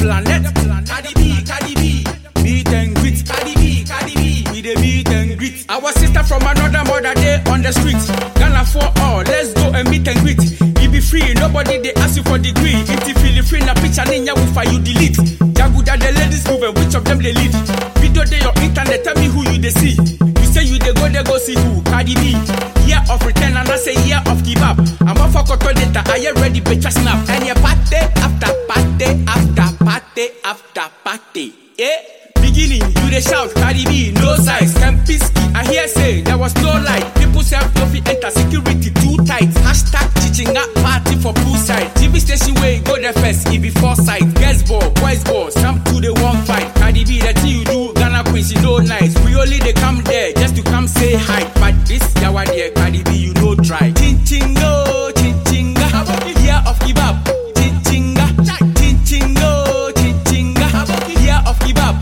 planet. Cardi B, meet and greet. Cardi B, we the meet and greet. Our sister from another mother day on the street. Ghana for all, let's go and meet and greet. You be free, nobody they ask you for degree. If you feel free, na picture ninya will fire you delete. Jaguda the ladies move and which of them they lead? Video day your internet, tell me who you they see. You say you they go see who? Cardi B. Year of return and I say year of give up. I'm off for control data, I am ready, bitch, snap. And your party after party after party after party. Beginning, you they shout, Cardi B, no size. Kempiski, I hear say there was no light. People say coffee enter security too tight. Hashtag teaching up party for poolside. TV station way, go there first, it be foresight. Girls ball, boys ball, some to the one fight. Cardi B, that thing you do, Ghana Queen, she no nice. We only they come there just to come say hi. But this yawa there, Cardi B, you no try. Chinchingo, chinchinga, year of give up. Chinchinga, chinchingo, chinchinga, year of give up.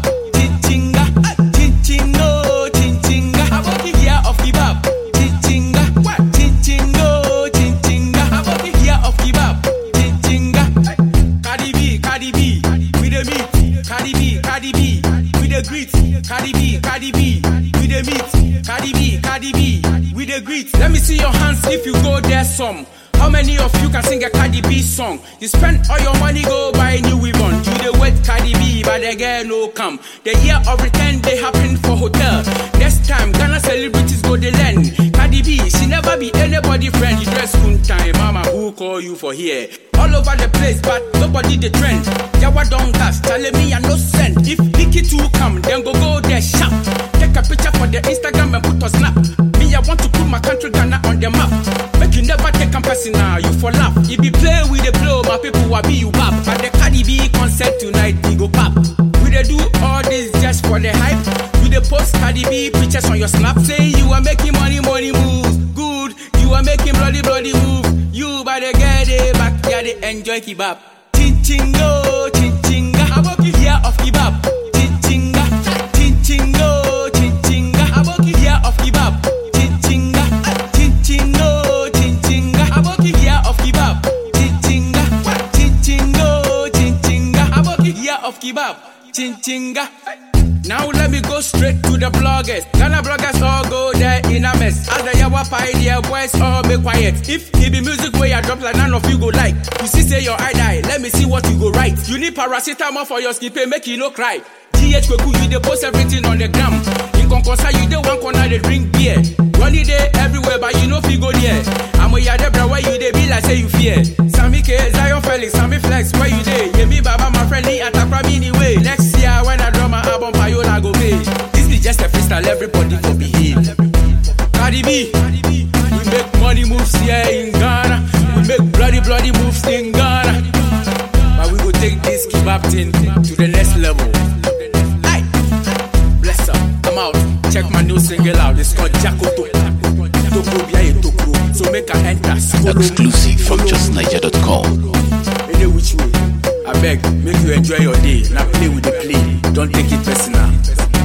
Cardi B, we the meet. Cardi B, we the greet. Let me see your hands if you go there some. How many of you can sing a Cardi B song? You spend all your money, go buy new weapon. You the wet Cardi B, but the girl no come. The year of return, they happen for hotel. Next time, Ghana celebrities go the land. Cardi B, she never be anybody friend. You dress good time, mama, who call you for here? All over the place, but nobody the trend. Yawa don't gas, telling me I no send. If Nikki 2 come, then go there sharp. Take a picture for the Instagram and put a snap. Me, I want to put my country Ghana on the map. Make you never take a personal, you for laugh. If you play with the blow, my people will be you back. At the Cardi B concert tonight, we go pop. We they do all this just for the hype. We they post Cardi B pictures on your snap. Say you are making money moves. Good, you are making bloody move. You by the get it back, yeah, they enjoy kebab. Chinchingo, chinchinga, year of kebab. Chinchinga, chinchingo, chinchinga, year of kebab. Chinchinga, chinchingo, chinchinga, year of kebab. Chinchinga, chinchingo, chinchinga, year of kebab. Chinchinga. Now let me go straight to the bloggers. Ghana bloggers all go there in a mess. As the yawa pie, their boys all be quiet. If it be music where you drop like none of you go like. You see say your eye die, let me see what you go write. You need paracetamol for your skin pain, make you no cry. GH Kweku, you dey post everything on the gram. In Concosa, you dey one corner, they drink beer. Runny day everywhere, but you know fi go there. I'm a yadebra where you dey be like say you fear. Sammy K, Zion Felix, Sammy Flex, where you dey? Yemi Baba, my friend, he attack me anyway. Next year when I drop my album, Payola go pay. This be just a freestyle, everybody for behave. Cardi B, we make money moves here in Ghana. We make bloody moves in Ghana. But we go take this kebab thing to the next level. Aye. Bless up, I'm out. Check my new single out. It's called Jakoto. So make a enter. Exclusive from justniger.com. Any which way, I beg, make you enjoy your day. Now play with the play. Don't take it personal.